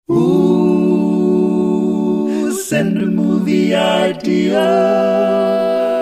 Ooh, send a movie idea.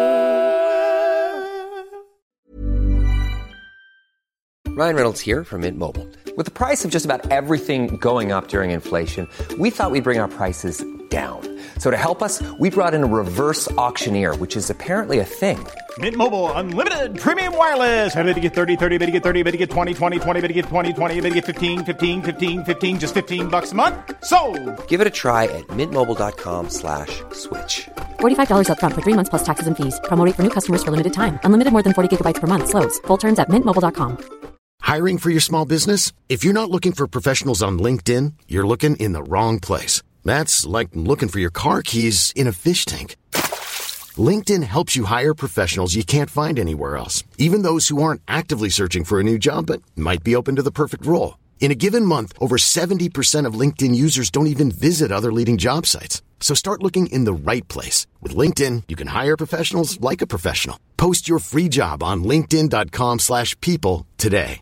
Ryan Reynolds here from Mint Mobile. With the price of just about everything going up during inflation, we thought we'd bring our prices down. So to help us, we brought in a reverse auctioneer, which is apparently a thing. Mint Mobile Unlimited Premium Wireless. How to get 30, 30, bit to get 30, bit to get 20, 20, 20, bit to get 20, 20, bit to get 15, 15, 15, 15, just $15 a month? Sold! Give it a try at mintmobile.com/switch. $45 up front for 3 months plus taxes and fees. Promo rate for new customers for limited time. Unlimited more than 40 gigabytes per month. Slows full terms at mintmobile.com. Hiring for your small business? If you're not looking for professionals on LinkedIn, you're looking in the wrong place. That's like looking for your car keys in a fish tank. LinkedIn helps you hire professionals you can't find anywhere else, even those who aren't actively searching for a new job but might be open to the perfect role. In a given month, over 70% of LinkedIn users don't even visit other leading job sites. So start looking in the right place. With LinkedIn, you can hire professionals like a professional. Post your free job on linkedin.com/people today.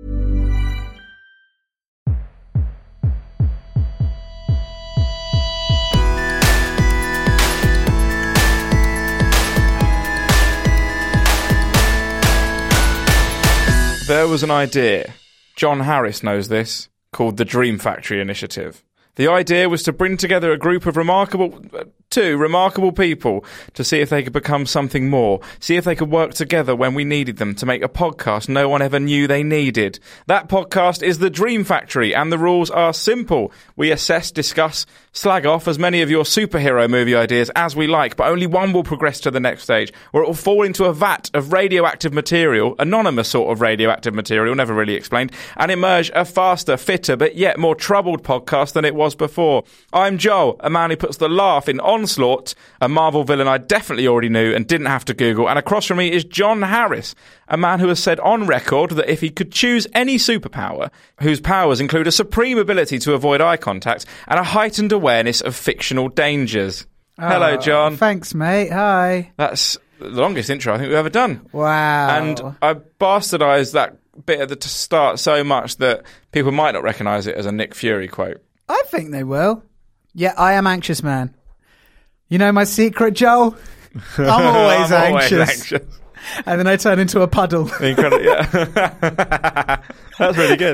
There was an idea, John Harris knows this, called the Dream Factory Initiative. The idea was to bring together a group of two remarkable people to see if they could become something more, see if they could work together when we needed them to make a podcast no one ever knew they needed. That podcast is The Dream Factory, and the rules are simple. We assess, discuss, slag off as many of your superhero movie ideas as we like, but only one will progress to the next stage, where it will fall into a vat of radioactive material, anonymous sort of radioactive material, never really explained, and emerge a faster, fitter, but yet more troubled podcast than it was before. I'm Joel, a man who puts the laugh in Onslaught, a Marvel villain I definitely already knew and didn't have to Google, and across from me is John Harris, a man who has said on record that if he could choose any superpower, whose powers include a supreme ability to avoid eye contact and a heightened awareness of fictional dangers. Hello, John. Thanks, mate. Hi. That's the longest intro I think we've ever done. Wow. And I bastardised that bit at the start so much that people might not recognise it as a Nick Fury quote. I think they will. Yeah, I am anxious, man. You know my secret, Joel? I'm always anxious. And then I turn into a puddle. Incredible, yeah. That's really good.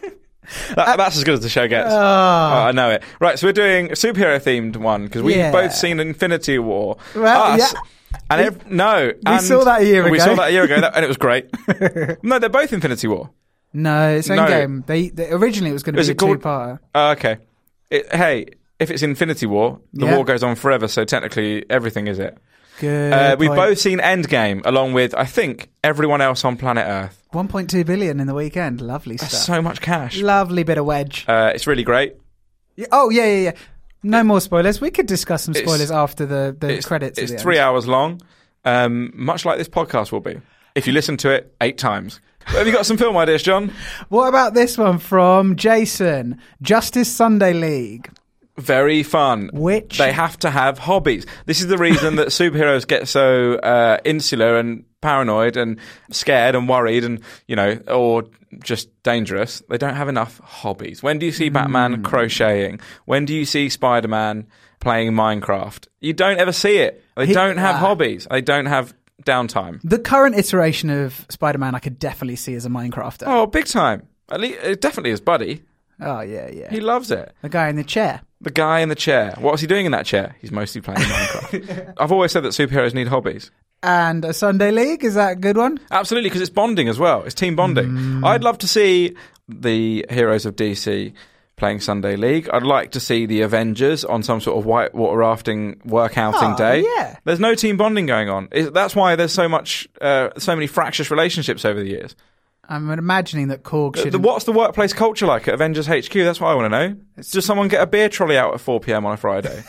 That's as good as the show gets. Oh, I know it. Right, so we're doing a superhero-themed one, because we've both seen Infinity War. Well, Us. yeah. And we saw that a year ago. We saw that a year ago, and it was great. No, they're both Infinity War. No, it's Endgame. They originally it was going to be a two-parter. Okay. Hey, if it's Infinity War, the war goes on forever, so technically everything is it. Good We've point. both seen Endgame, along with, I think, everyone else on planet Earth. 1.2 billion in the weekend. Lovely That's stuff. so much cash. Lovely bit of wedge. It's really great. Oh, yeah. No more spoilers. We could discuss some spoilers after the credits. It's 3 hours long, much like this podcast will be, if you listen to it 8 times. Have you got some film ideas, John? What about this one from Jason? Justice Sunday League. Very fun. Which? They have to have hobbies. This is the reason that superheroes get so insular and paranoid and scared and worried and, or just dangerous. They don't have enough hobbies. When do you see Batman crocheting? When do you see Spider-Man playing Minecraft? You don't ever see it. They don't have hobbies. They don't have downtime. The current iteration of Spider-Man I could definitely see as a Minecrafter. Oh, big time. At least, it definitely his buddy. Oh, yeah. He loves it. The guy in the chair. The guy in the chair. What was he doing in that chair? He's mostly playing Minecraft. I've always said that superheroes need hobbies. And a Sunday League, is that a good one? Absolutely, because it's bonding as well. It's team bonding. I'd love to see the heroes of DC playing Sunday League. I'd like to see the Avengers on some sort of whitewater rafting workouting day. Yeah. There's no team bonding going on. That's why there's so many fractious relationships over the years. I'm imagining that Korg should... What's the workplace culture like at Avengers HQ? That's what I want to know. Does someone get a beer trolley out at 4 p.m. on a Friday?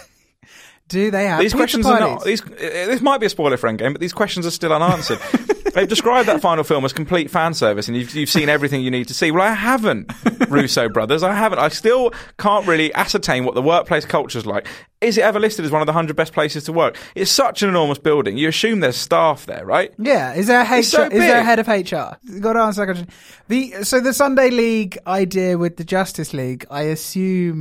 Do they have these questions are not? parties? This might be a spoiler for Endgame, but these questions are still unanswered. They've described that final film as complete fan service, and you've seen everything you need to see. Well, I haven't, Russo brothers. I haven't. I still can't really ascertain what the workplace culture's like. Is it ever listed as one of the 100 best places to work? It's such an enormous building. You assume there's staff there, right? Yeah. Is there a HR? So is there a head of HR? You've got to answer that question. So the Sunday League idea with the Justice League, I assume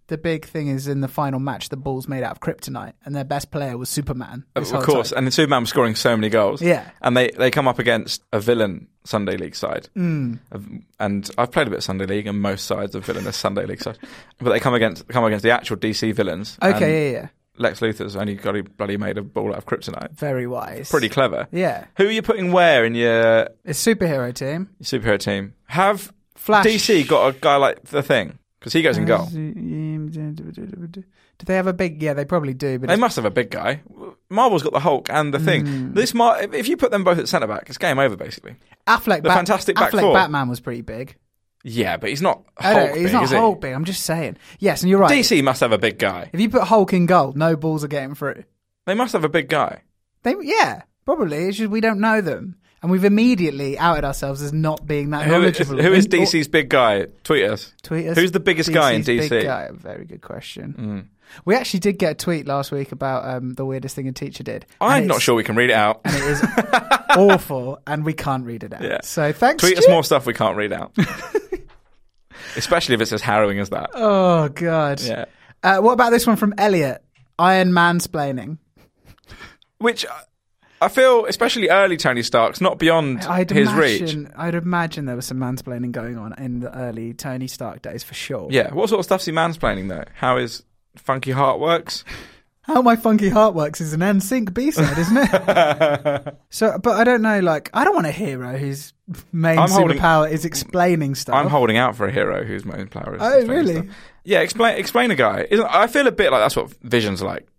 the big thing is in the final match, the ball's made out of kryptonite, and their best player was Superman. Of course, and Superman was scoring so many goals. Yeah. And they come up against a villain Sunday League side. And I've played a bit of Sunday League, and most sides are villainous Sunday League sides. But they come against the actual DC villains. Okay, yeah. Lex Luthor's only got bloody made a ball out of kryptonite. Very wise. Pretty clever. Yeah. Who are you putting where in your superhero team? Superhero team. Have Flash. DC got a guy like The Thing? Because he goes in goal. Do they have a big... Yeah, they probably do. But they must have a big guy. Marvel's got the Hulk and The Thing. If you put them both at centre-back, it's game over, basically. Fantastic back four. Batman was pretty big. Yeah, but he's not Hulk big, he's not Hulk big. I'm just saying. Yes, and you're right. DC must have a big guy. If you put Hulk in goal, no balls are getting through. They must have a big guy. Yeah, probably. It's just we don't know them. And we've immediately outed ourselves as not being that knowledgeable. Who is DC's big guy? Tweet us. Who's the biggest guy in DC? Big guy? Very good question. We actually did get a tweet last week about the weirdest thing a teacher did. I'm not sure we can read it out. And it is awful, and we can't read it out. Yeah. So thanks, Tweet us more stuff we can't read out. Especially if it's as harrowing as that. Oh, God. Yeah. What about this one from Elliot? Iron Mansplaining. Which... I feel, especially early Tony Stark's, not beyond his reach. I'd imagine there was some mansplaining going on in the early Tony Stark days, for sure. Yeah. What sort of stuff's he mansplaining, though? How his funky heart works? How My Funky Heart Works is an NSYNC B-side, isn't it? But I don't know, I don't want a hero whose main superpower is explaining stuff. I'm holding out for a hero whose main power is explaining really? Stuff. Yeah, explain a guy. I feel a bit like that's what Vision's like.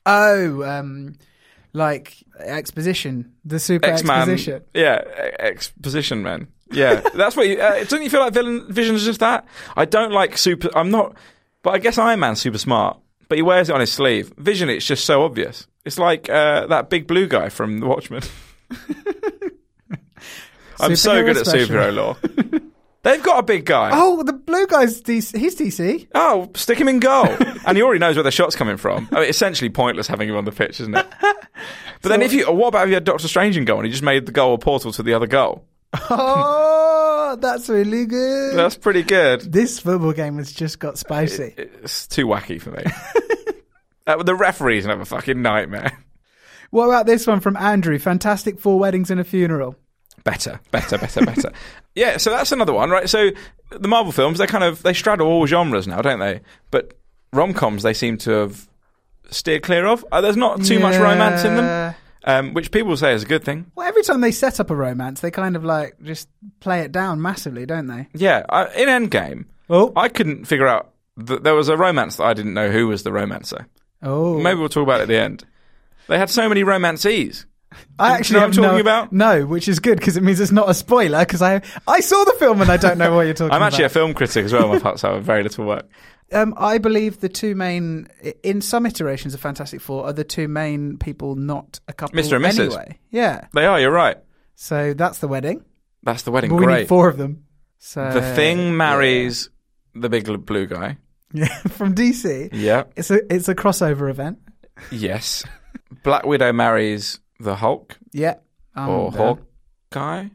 Like exposition, the super X-Man, exposition. Yeah, exposition man. Yeah, that's what don't you feel like Vision's just that? I don't like I'm not, but I guess Iron Man's super smart, but he wears it on his sleeve. Vision, it's just so obvious. It's like that big blue guy from The Watchmen. I'm so good at superhero lore. They've got a big guy. Oh, the blue guy's DC. He's DC. Oh, stick him in goal. And he already knows where the shot's coming from. I mean, essentially pointless having him on the pitch, isn't it? But then what about if you had Doctor Strange in goal and he just made the goal a portal to the other goal? Oh, that's really good. That's pretty good. This football game has just got spicy. It's too wacky for me. The referees have a fucking nightmare. What about this one from Andrew? Fantastic 4 Weddings and a Funeral. Better. Yeah, so that's another one, right? So the Marvel films, they straddle all genres now, don't they? But rom-coms they seem to have steered clear of. There's not too much romance in them, which people say is a good thing. Well, every time they set up a romance, they kind of just play it down massively, don't they? Yeah, in Endgame, I couldn't figure out that there was a romance that I didn't know who was the romancer. Oh. Maybe we'll talk about it at the end. They had so many romancees. I actually know what I'm talking about? No, which is good because it means it's not a spoiler because I saw the film and I don't know what you're talking about. I'm actually a film critic as well, so I have very little work. I believe the two main, in some iterations of Fantastic Four, are the two main people not a couple Mr. and Mrs. anyway. Yeah. They are, you're right. So that's the wedding. That's the wedding, but great. We need 4 of them. So The Thing marries the big blue guy. Yeah, from DC. Yeah. It's a crossover event. Yes. Black Widow marries the Hulk. Yeah. Or Hawkeye.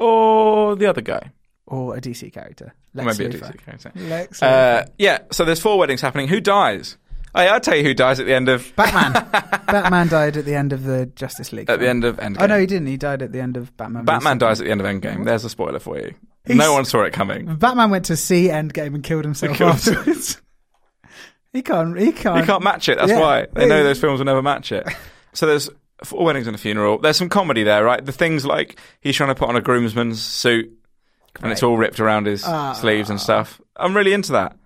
Or the other guy. Or a DC character. Maybe a DC character. Lex Luthor. Yeah, so there's 4 weddings happening. Who dies? I'll tell you who dies at the end of... Batman. Batman died at the end of the Justice League. At the end of Endgame. Oh, no, he didn't. He died at the end of Batman. Batman dies at the end of Endgame. There's a spoiler for you. No one saw it coming. Batman went to see Endgame and killed himself afterwards. He can't match it. That's why. They know those films will never match it. So there's 4 weddings and a funeral. There's some comedy there, right? The things like he's trying to put on a groomsman's suit and it's all ripped around his sleeves and stuff. I'm really into that.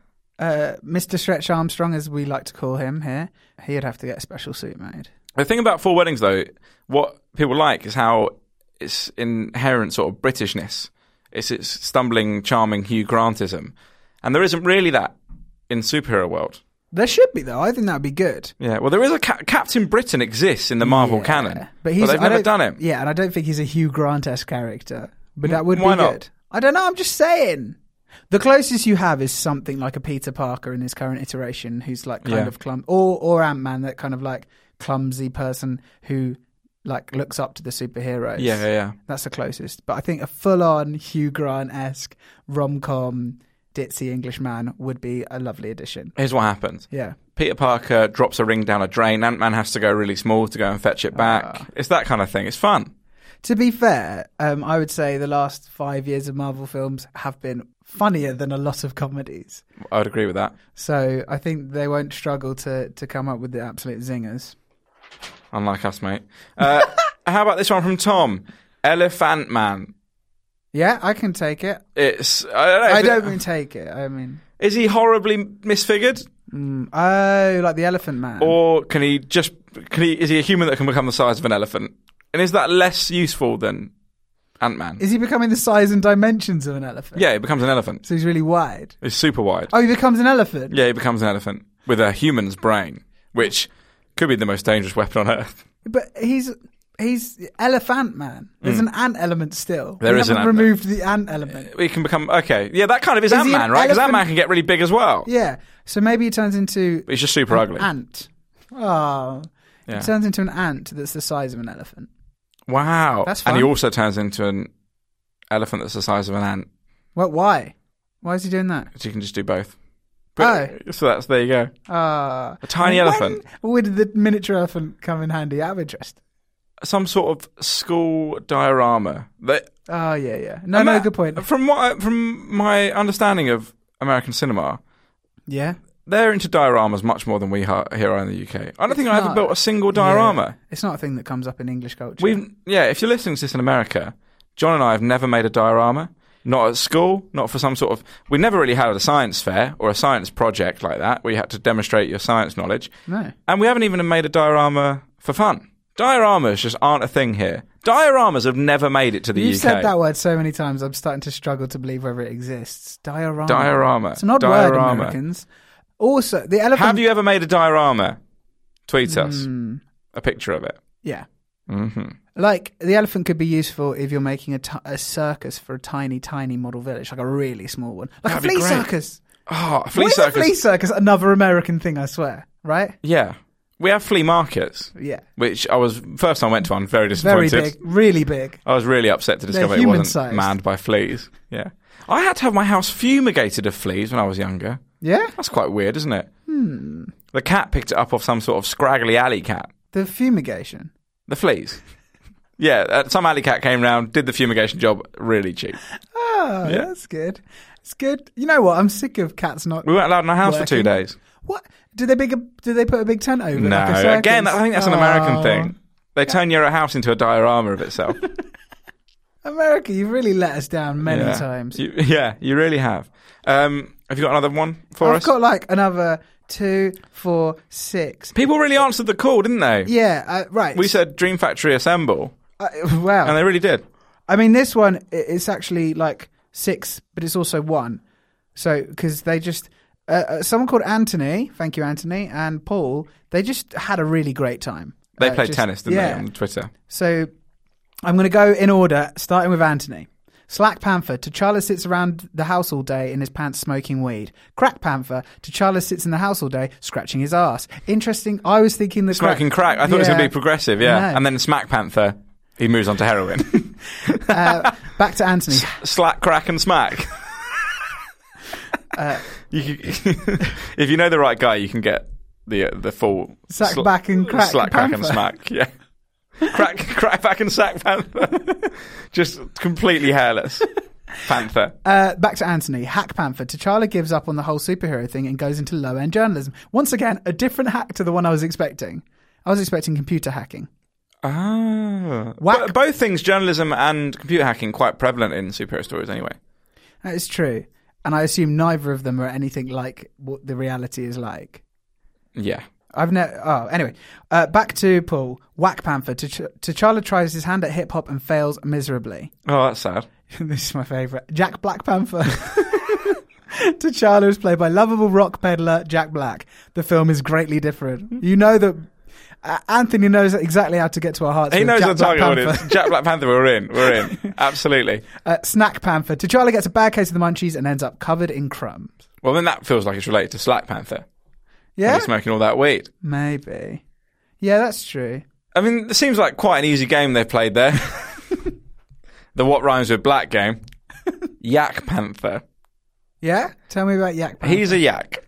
Mr. Stretch Armstrong, as we like to call him here, he'd have to get a special suit made. The thing about 4 weddings, though, what people like is how it's inherent sort of Britishness. It's stumbling, charming Hugh Grantism. And there isn't really that in superhero world. There should be, though. I think that would be good. Yeah, well, there is a Captain Britain exists in the Marvel canon, but they've never done him. Yeah, and I don't think he's a Hugh Grant-esque character, but that would be good. I don't know, I'm just saying. The closest you have is something like a Peter Parker in his current iteration who's like kind of clumsy, or Ant-Man, that kind of like clumsy person who like looks up to the superheroes. Yeah. That's the closest. But I think a full-on Hugh Grant-esque rom-com ditzy English man would be a lovely addition. Here's what happens. Yeah. Peter Parker drops a ring down a drain. Ant-Man has to go really small to go and fetch it back. It's that kind of thing. It's fun. To be fair, I would say the last 5 years of Marvel films have been funnier than a lot of comedies. I would agree with that. So I think they won't struggle to come up with the absolute zingers. Unlike us, mate. How about this one from Tom? Elephant Man. Yeah, I can take it. It's I don't know. I don't mean take it. I mean, is he horribly misfigured? Oh, like the Elephant Man. Or is he a human that can become the size of an elephant? And is that less useful than Ant-Man? Is he becoming the size and dimensions of an elephant? Yeah, he becomes an elephant. So he's really wide. He's super wide. Oh, he becomes an elephant? Yeah, he becomes an elephant with a human's brain, which could be the most dangerous weapon on Earth. But he's Elephant Man. There's an ant element still. There is an ant. Removed the ant element. We can become yeah. That kind of is he Ant-Man, an right? Because elephant? Ant-Man can get really big as well. Yeah. So maybe he turns into. But he's just super ugly. Ant. Oh. Yeah. He turns into an ant that's the size of an elephant. Wow. That's fun. And he also turns into an elephant that's the size of an ant. Well, why? Why is he doing that? So you can just do both. But, so there you go. A tiny elephant. Where did the miniature elephant come in handy? Out of interest. Some sort of school diorama. Yeah. No, good point. From my understanding of American cinema, yeah, they're into dioramas much more than we are here in the UK. I don't think I ever built a single diorama. Yeah, it's not a thing that comes up in English culture. If you're listening to this in America, John and I have never made a diorama. Not at school, not for some sort of... We never really had a science fair or a science project like that where you had to demonstrate your science knowledge. No. And we haven't even made a diorama for fun. Dioramas just aren't a thing here. Dioramas have never made it to the UK. You've said that word so many times, I'm starting to struggle to believe whether it exists. Diorama. Diorama. It's an odd word, Americans. Also, the elephant... Have you ever made a diorama? Tweet us a picture of it. Yeah. Mm-hmm. Like, the elephant could be useful if you're making a circus for a tiny, tiny model village, like a really small one. Like That'd a flea circus. Oh, a flea What circus. Is a flea circus? Another American thing, I swear. Right? Yeah. We have flea markets. Yeah. Which first time I went to one, very disappointed. Very big. Really big. I was really upset to discover it wasn't manned by fleas. Yeah. I had to have my house fumigated of fleas when I was younger. Yeah? That's quite weird, isn't it? The cat picked it up off some sort of scraggly alley cat. The fumigation? The fleas. Yeah, some alley cat came round, did the fumigation job really cheap. Oh, yeah. That's good. It's good. You know what? I'm sick of cats not. We weren't allowed in our house working. for 2 days. What? Did they put a big tent over? No, like a again, I think that's an American thing. They turn your house into a diorama of itself. America, you've really let us down many times. You really have. Have you got another one for us? I've got like another 2, 4, 6. People really answered the call, didn't they? Yeah, right. We said Dream Factory Assemble. Wow. And they really did. I mean, this one, it's actually like 6, but it's also 1. So, because they just... someone called Anthony, thank you, Anthony, and Paul, they just had a really great time. They played tennis, didn't they, on Twitter? So, I'm going to go in order, starting with Anthony. Slack Panther, T'Challa sits around the house all day in his pants smoking weed. Crack Panther, T'Challa sits in the house all day scratching his ass. Interesting, I was thinking the Smoking crack. I thought it was going to be progressive, yeah. And then Smack Panther, he moves on to heroin. Back to Anthony. Slack, crack and smack. If you know the right guy, you can get the full sack back and crack, slack, Panther. crack and smack. Yeah, crack back and sack Panther, just completely hairless Panther. Back to Anthony. Hack Panther. T'Challa gives up on the whole superhero thing and goes into low-end journalism. Once again, a different hack to the one I was expecting. I was expecting computer hacking. But both things, journalism and computer hacking, quite prevalent in superhero stories anyway. That is true. And I assume neither of them are anything like what the reality is like. Yeah. Anyway. Back to Paul. Whack Panther. T'Challa tries his hand at hip-hop and fails miserably. Oh, that's sad. This is my favourite. Jack Black Panther. T'Challa is played by lovable rock peddler Jack Black. The film is greatly different. You know that Anthony knows exactly how to get to our hearts. He knows Jack the target audience. Jack Black Panther, we're in. Absolutely. Snack Panther. T'Challa gets a bad case of the munchies and ends up covered in crumbs. Well, then that feels like it's related to Slack Panther. Yeah? He's smoking all that weed. Maybe. Yeah, that's true. I mean, it seems like quite an easy game they've played there. The what rhymes with black game. Yak Panther. Yeah? Tell me about Yak Panther. He's a yak.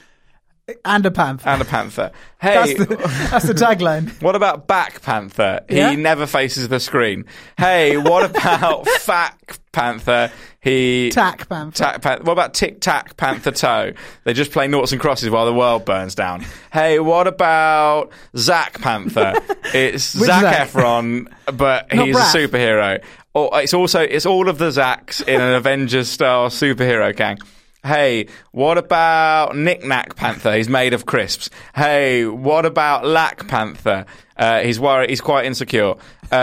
And a panther. And a panther. Hey, that's the tagline. What about Back Panther? Yeah? He never faces the screen. Hey, what about Fat Panther? Tack Panther. What about Tic Tac Panther Toe? They just play noughts and crosses while the world burns down. Hey, what about Zac Panther? It's Zac Efron, but he's a superhero. Or it's all of the Zacs in an Avengers style superhero gang. Hey, what about Knick Knack Panther? He's made of crisps. Hey, what about Lack Panther? He's worried. He's quite insecure.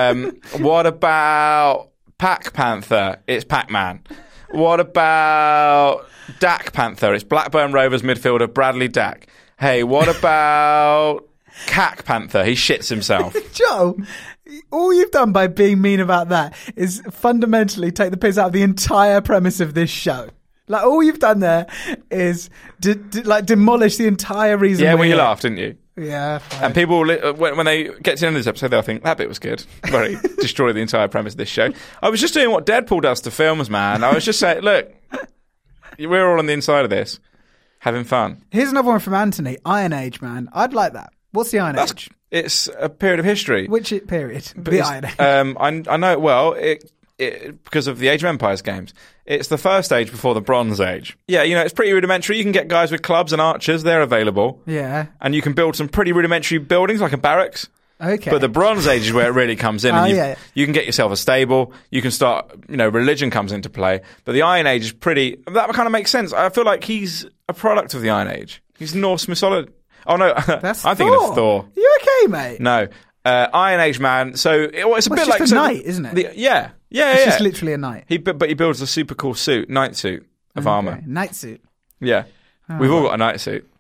What about Pac Panther? It's Pac-Man. What about Dak Panther? It's Blackburn Rovers midfielder Bradley Dack. Hey, what about Cack Panther? He shits himself. Joe, all you've done by being mean about that is fundamentally take the piss out of the entire premise of this show. Like, all you've done there is demolish the entire reason. Yeah, when you laughed, didn't you? Yeah. Fine. And people, when they get to the end of this episode, they'll think, that bit was good. Very destroy the entire premise of this show. I was just doing what Deadpool does to films, man. I was just saying, look, we're all on the inside of this, having fun. Here's another one from Anthony. Iron Age, man. I'd like that. What's the Iron Age? It's a period of history. Which period? The Iron Age. I know it well. Because of the Age of Empires games. It's the first age before the Bronze Age. Yeah, it's pretty rudimentary. You can get guys with clubs and archers. They're available. Yeah. And you can build some pretty rudimentary buildings like a barracks. Okay. But the Bronze Age is where it really comes in. You can get yourself a stable. You can start, religion comes into play. But the Iron Age is pretty... That kind of makes sense. I feel like he's a product of the Iron Age. He's Norse mythology. Oh, no. That's I'm thinking of Thor. You okay, mate? No. Iron Age man. So it's a bit just like... a knight, isn't it? Yeah. It's just literally a knight. But he builds a super cool knight suit of armor. Knight suit. Yeah. We've all got a knight suit.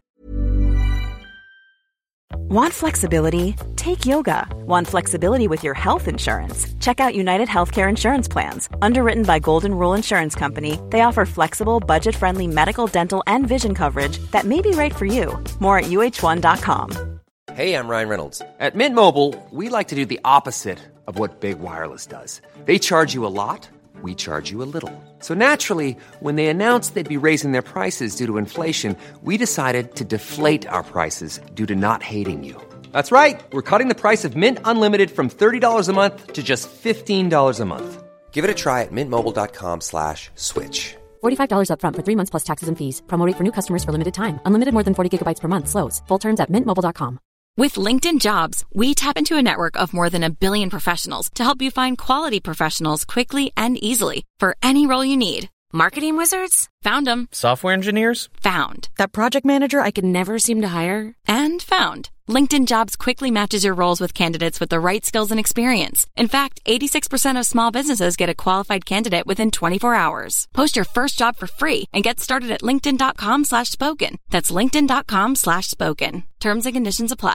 Want flexibility? Take yoga. Want flexibility with your health insurance? Check out United Healthcare Insurance Plans. Underwritten by Golden Rule Insurance Company, they offer flexible, budget-friendly medical, dental, and vision coverage that may be right for you. More at uh1.com. Hey, I'm Ryan Reynolds. At Mint Mobile, we like to do the opposite of what Big Wireless does. They charge you a lot, we charge you a little. So naturally, when they announced they'd be raising their prices due to inflation, we decided to deflate our prices due to not hating you. That's right. We're cutting the price of Mint Unlimited from $30 a month to just $15 a month. Give it a try at mintmobile.com/switch. $45 up front for 3 months plus taxes and fees. Promo rate for new customers for limited time. Unlimited more than 40 gigabytes per month. Slows full terms at mintmobile.com. With LinkedIn Jobs, we tap into a network of more than 1 billion professionals to help you find quality professionals quickly and easily for any role you need. Marketing wizards? Found them. Software engineers? Found. That project manager I could never seem to hire? And found. LinkedIn Jobs quickly matches your roles with candidates with the right skills and experience. In fact, 86% of small businesses get a qualified candidate within 24 hours. Post your first job for free and get started at linkedin.com/spoken. That's linkedin.com/spoken. Terms and conditions apply.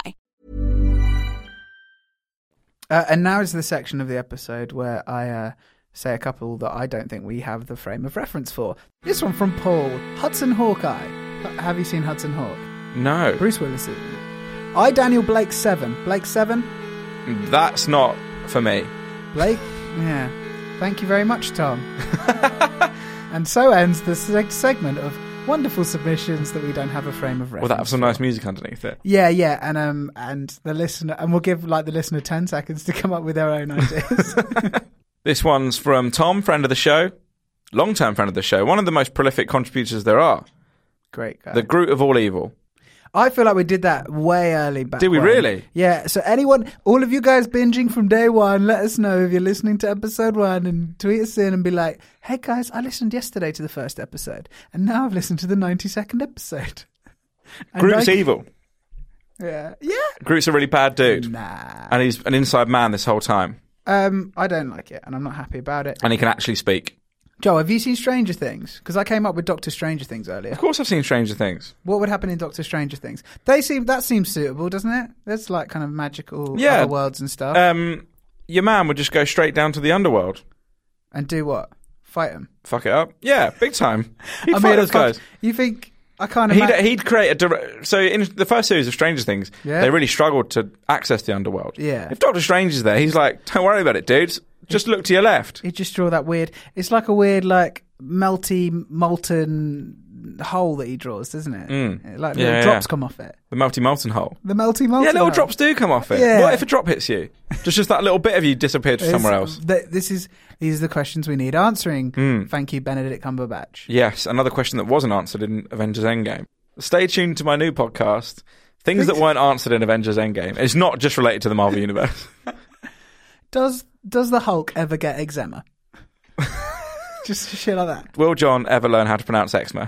And now is the section of the episode where I say a couple that I don't think we have the frame of reference for. This one from Paul. Hudson Hawkeye. Have you seen Hudson Hawk? No. Bruce Willis. I, Daniel Blake 7. Blake 7? That's not for me. Blake? Yeah. Thank you very much, Tom. And so ends the segment of wonderful submissions that we don't have a frame of reference. Well, that have some nice music underneath it. Yeah, and the listener, and we'll give the listener 10 seconds to come up with their own ideas. This one's from Tom, friend of the show, long-term friend of the show, one of the most prolific contributors there are. Great guy. The Groot of all evil. I feel like we did that way early back. Did we really? Yeah. So all of you guys binging from day one, let us know if you're listening to episode 1 and tweet us in and be like, hey guys, I listened yesterday to the first episode and now I've listened to the 92nd episode. Groot's evil. Yeah. Yeah. Groot's a really bad dude. Nah. And he's an inside man this whole time. I don't like it and I'm not happy about it. And he can actually speak. Joe, have you seen Stranger Things? Because I came up with Dr. Stranger Things earlier. Of course I've seen Stranger Things. What would happen in Dr. Stranger Things? That seems suitable, doesn't it? There's like kind of magical other worlds and stuff. Your man would just go straight down to the underworld. And do what? Fight him? Fuck it up? Yeah, big time. He'd fight those guys. You think... I can't imagine... He'd create So in the first series of Stranger Things, they really struggled to access the underworld. Yeah. If Dr. Strange is there, he's like, don't worry about it, dudes. Just look to your left. He'd just draw that weird... It's like a weird, like, melty, molten hole that he draws, doesn't it? Like Yeah, little drops come off it. The melty molten hole. The melty molten Yeah, little hole. drops do come off it. Yeah. What if a drop hits you? Just that little bit of you disappeared somewhere else. These are the questions we need answering. Thank you, Benedict Cumberbatch. Yes, another question that wasn't answered in Avengers Endgame. Stay tuned to my new podcast, Things That Weren't Answered in Avengers Endgame. It's not just related to the Marvel Universe. Does the Hulk ever get eczema? Just shit like that. Will John ever learn how to pronounce eczema?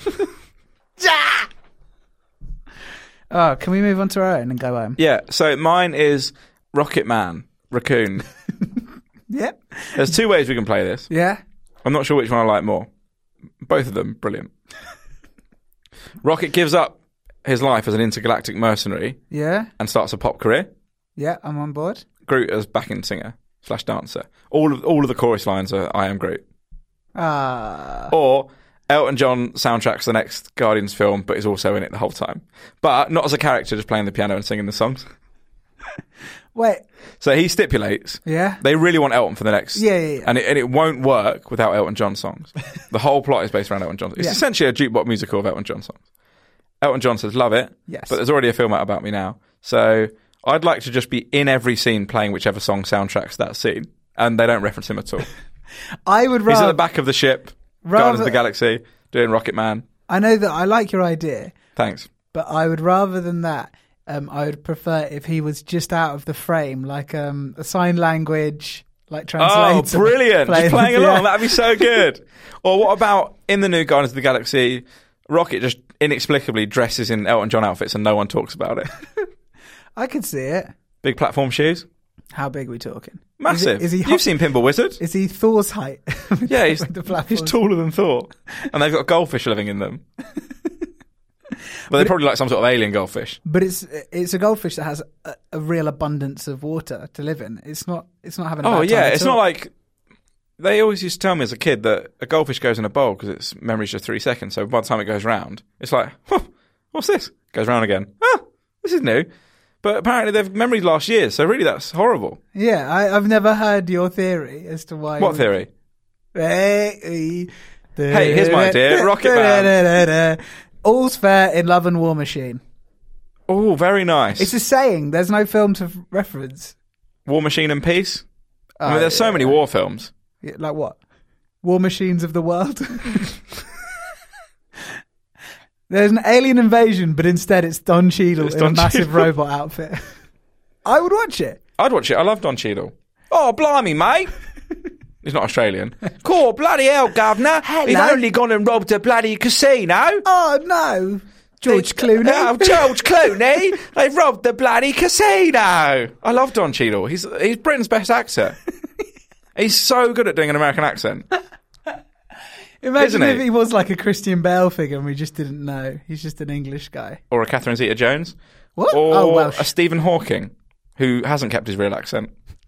Oh, can we move on to our own and go home? Yeah, so mine is Rocket Man, Raccoon. Yep. There's two ways we can play this. Yeah. I'm not sure which one I like more. Both of them, brilliant. Rocket gives up his life as an intergalactic mercenary Yeah. and starts a pop career. Yeah, I'm on board. Groot as backing singer / dancer. All of the chorus lines are I am Groot. Or Elton John soundtracks the next Guardians film, but is also in it the whole time. But not as a character, just playing the piano and singing the songs. Wait. So he stipulates. Yeah. They really want Elton for the next. Yeah. And it won't work without Elton John songs. The whole plot is based around Elton John. It's essentially a jukebox musical of Elton John songs. Elton John says, love it. Yes. But there's already a film out about me now. So I'd like to just be in every scene playing whichever song soundtracks that scene. And they don't reference him at all. I would rather... He's at the back of the ship, Guardians of the Galaxy, doing Rocket Man. I know that I like your idea. Thanks. But I would rather than that, I would prefer if he was just out of the frame, like a sign language, like translator. Oh, brilliant. Just playing along. Yeah. That'd be so good. Or what about in the new Guardians of the Galaxy, Rocket just inexplicably dresses in Elton John outfits and no one talks about it. I could see it. Big platform shoes. How big are we talking? Massive. Is he You've seen Pinball Wizard? Is he Thor's height? Yeah, he's the taller than Thor. And they've got goldfish living in them. But they're probably like some sort of alien goldfish. But it's a goldfish that has a real abundance of water to live in. It's not having a bad time at it's all. not like... They always used to tell me as a kid that a goldfish goes in a bowl because its memory's just 3 seconds. So by the time it goes round, it's like, what's this? Goes round again. This is new. But apparently their memory lasts years, so really that's horrible. Yeah, I've never heard your theory as to why... What theory? Hey, here's my idea. Rocket Man. All's fair in Love and War Machine. Oh, very nice. It's a saying. There's no film to reference. War Machine and Peace? I mean, there's so many war films. Yeah, like what? War Machines of the World? There's an alien invasion, but instead it's Don Cheadle in a massive robot outfit. I would watch it. I'd watch it. I love Don Cheadle. Oh, blimey, mate. He's not Australian. Cool, bloody hell, governor. Hello. He's only gone and robbed a bloody casino. Oh, no. George Clooney. Oh, George Clooney. They've robbed the bloody casino. I love Don Cheadle. He's Britain's best actor. He's so good at doing an American accent. Imagine if he was like a Christian Bale figure and we just didn't know. He's just an English guy. Or a Catherine Zeta-Jones. What? Or Welsh. a Stephen Hawking, who hasn't kept his real accent.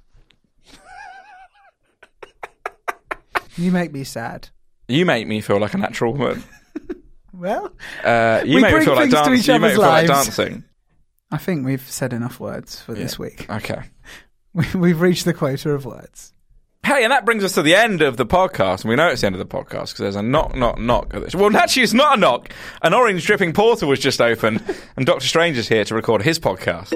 You make me sad. You make me feel like a natural woman. Well, you make me feel like dancing. You make me feel like lives. dancing. I think we've said enough words for this week. Okay. We've reached the quota of words. Hey, and that brings us to the end of the podcast. And we know it's the end of the podcast because there's a knock at this. Well, actually, it's not a knock. An orange dripping portal was just opened, and Doctor Strange is here to record his podcast.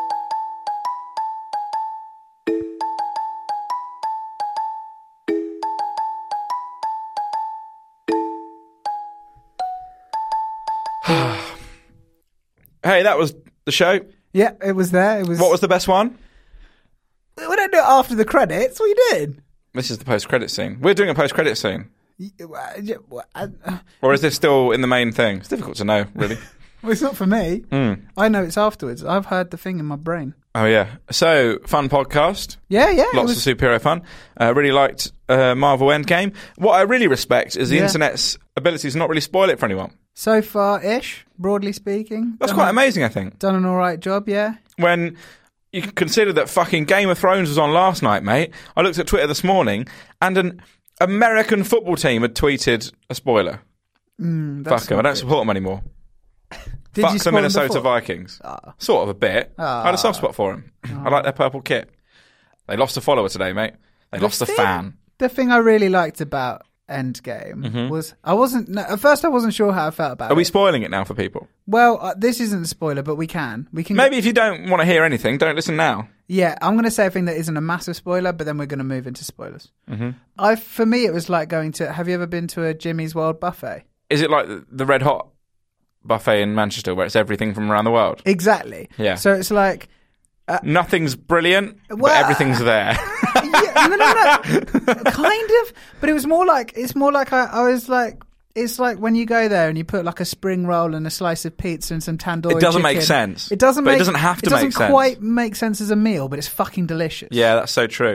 Hey, that was the show. Yeah, it was there. What was the best one? We don't do it after the credits. We did. This is the post-credit scene. We're doing a post-credit scene. Or is this still in the main thing? It's difficult to know, really. Well, it's not for me. I know it's afterwards. I've heard the thing in my brain. Oh, yeah. So, fun podcast. Yeah. Lots of superhero fun. Really liked Marvel Endgame. What I really respect is the internet's ability to not really spoil it for anyone. So far-ish, broadly speaking. That's quite amazing, I think. Done an all right job, yeah. When you can consider that fucking Game of Thrones was on last night, mate. I looked at Twitter this morning, and an American football team had tweeted a spoiler. Fuck them. I don't support them anymore. Fuck the Minnesota Vikings. Sort of a bit. I had a soft spot for them. I like their purple kit. They lost a follower today, mate. They lost a fan. The thing I really liked about Endgame was at first I wasn't sure how I felt about it. Are we spoiling it now for people? Well, this isn't a spoiler, but we can. Maybe if you don't want to hear anything, don't listen now. Yeah, I'm going to say a thing that isn't a massive spoiler, but then we're going to move into spoilers. For me, it was like going to... Have you ever been to a Jimmy's World buffet? Is it like the Red Hot buffet in Manchester where it's everything from around the world? Exactly. Yeah. So it's like... nothing's brilliant, but everything's there. No. Kind of. But it was more like... It's more like I was like... It's like when you go there and you put like a spring roll and a slice of pizza and some tandoori It doesn't chicken. make sense. It doesn't have to make sense. It doesn't quite make sense as a meal, but it's fucking delicious. Yeah, that's so true.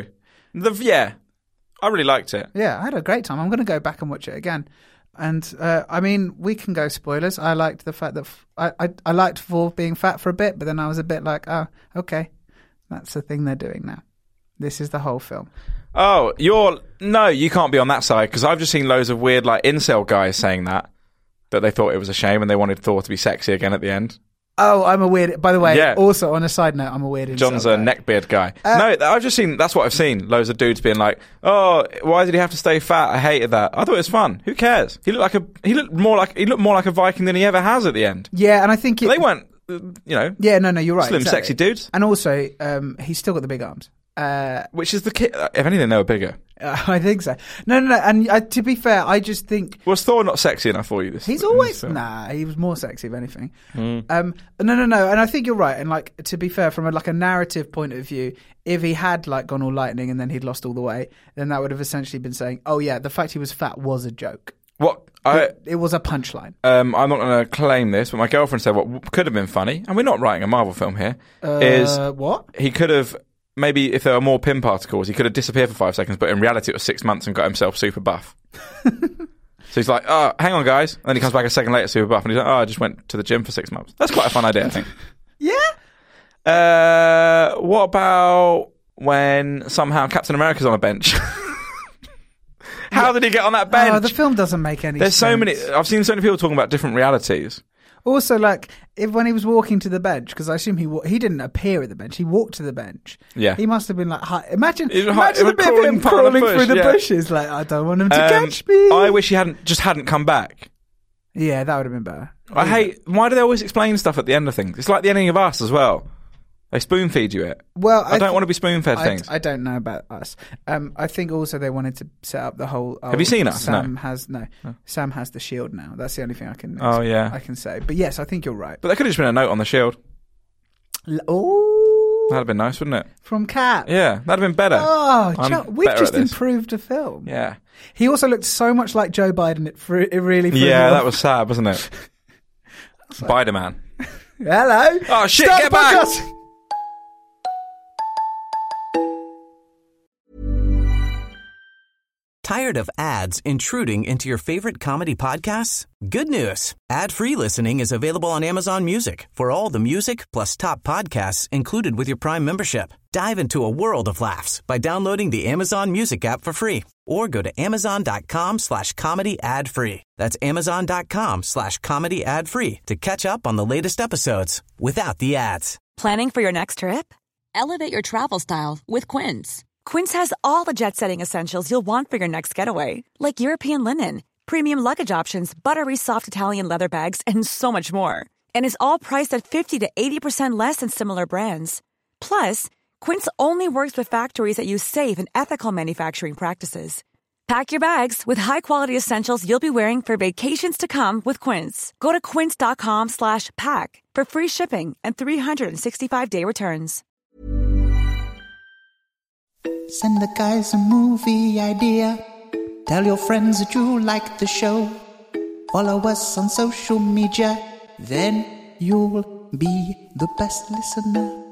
I really liked it. Yeah, I had a great time. I'm going to go back and watch it again. And I mean, we can go spoilers. I liked the fact that I liked Thor being fat for a bit, but then I was a bit like, oh, okay, that's the thing they're doing now. This is the whole film. Oh, you can't be on that side, because I've just seen loads of weird like incel guys saying that they thought it was a shame and they wanted Thor to be sexy again at the end. Oh, I'm a weird... By the way, also on a side note, I'm a weird incel John's a neckbeard guy. No, I've just seen... That's what I've seen. Loads of dudes being like, oh, why did he have to stay fat? I hated that. I thought it was fun. Who cares? He looked more like a Viking than he ever has at the end. Yeah, and I think... They weren't, Yeah, no, you're right. Slim, sexy dudes. And also, he's still got the big arms. Which is the kid... If anything, they were bigger. I think so. No. And to be fair, I just think... Was Thor not sexy enough for you? He's always... Nah, he was more sexy, if anything. No. And I think you're right. And like, to be fair, from a narrative point of view, if he had like gone all lightning and then he'd lost all the weight, then that would have essentially been saying, oh yeah, the fact he was fat was a joke. It was a punchline. I'm not going to claim this, but my girlfriend said what could have been funny, and we're not writing a Marvel film here, is... What? He could have... Maybe if there were more Pym particles, he could have disappeared for 5 seconds, but in reality it was 6 months and got himself super buff. So he's like, oh, hang on, guys. And then he comes back a second later super buff, and he's like, oh, I just went to the gym for 6 months. That's quite a fun idea, I think. Yeah? What about when somehow Captain America's on a bench? How did he get on that bench? Oh, the film doesn't make any sense. There's so many... I've seen so many people talking about different realities. Also, like, when he was walking to the bench, because I assume he didn't appear at the bench, he walked to the bench. Yeah. He must have been like, hi. Imagine a bit of him crawling through the bushes, like, I don't want him to catch me. I wish he hadn't come back. Yeah, that would have been better. Why do they always explain stuff at the end of things? It's like the ending of Us as well. They spoon feed you it. Well, I don't want to be spoon fed things. I don't know about Us. I think also they wanted to set up the whole. Have you seen Us? Sam has the shield now. That's the only thing I can. I can say. But yes, I think you're right. But there could have just been a note on the shield. Oh, that'd have been nice, wouldn't it? From Cap. Yeah, that'd have been better. Oh, we've just improved the film. Yeah. He also looked so much like Joe Biden. It really. Yeah, that was sad, wasn't it? Spider-Man. Hello. Oh shit! Get back. Tired of ads intruding into your favorite comedy podcasts? Good news. Ad-free listening is available on Amazon Music for all the music plus top podcasts included with your Prime membership. Dive into a world of laughs by downloading the Amazon Music app for free or go to amazon.com/comedy ad-free. That's amazon.com/comedy ad-free to catch up on the latest episodes without the ads. Planning for your next trip? Elevate your travel style with Quince. Quince has all the jet-setting essentials you'll want for your next getaway, like European linen, premium luggage options, buttery soft Italian leather bags, and so much more. And is all priced at 50 to 80% less than similar brands. Plus, Quince only works with factories that use safe and ethical manufacturing practices. Pack your bags with high-quality essentials you'll be wearing for vacations to come with Quince. Go to quince.com/pack for free shipping and 365-day returns. Send the guys a movie idea. Tell your friends that you like the show. Follow us on social media. Then you'll be the best listener.